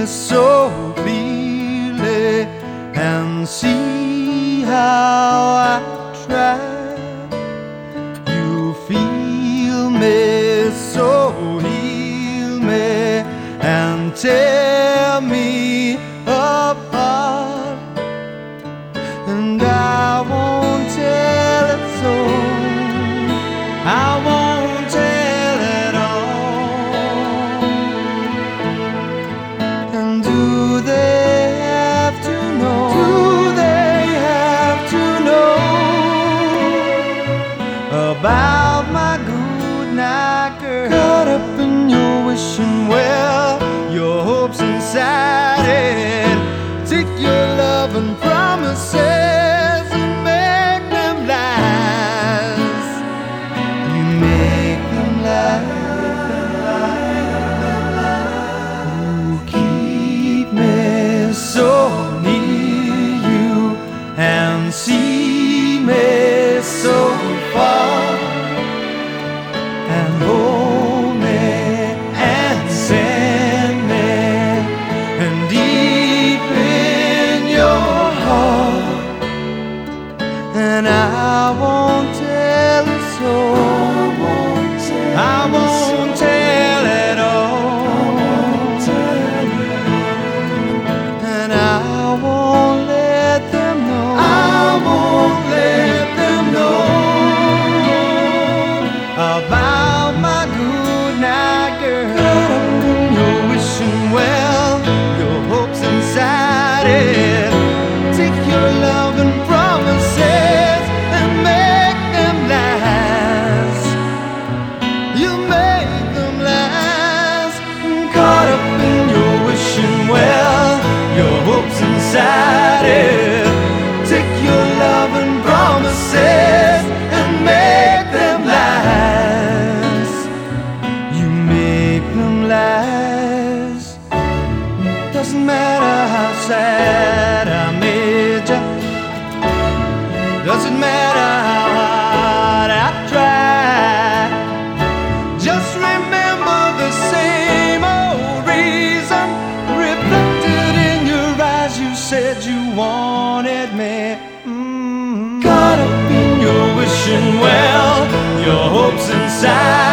so clearly and see how I try. You feel me, so heal me and tear me apart. And I won't tell it so, I won't tell it all. And do they have to know? Do they have to know about my good night girl? Caught up in your wishing well, your hopes inside it. Take your love and promises and make them lies. You make them lies. You keep me so near you and see me so far, and hold me and send me, and deep in your heart. And I won't tell it so, I won't tell it all, and I won't let them know, I won't let them know about my good night girl. Caught up in your wishing well, your hopes inside it. Take your love and promises and make them last. You make them last. Caught up in your wishing well, your hopes inside it. Take your love and promises and make them last. You make them last. Doesn't matter how sad I made you, doesn't matter how hard I tried. Just remember the same old reason reflected in your eyes. You said you wanted me. Caught up in your wishing well, your hopes inside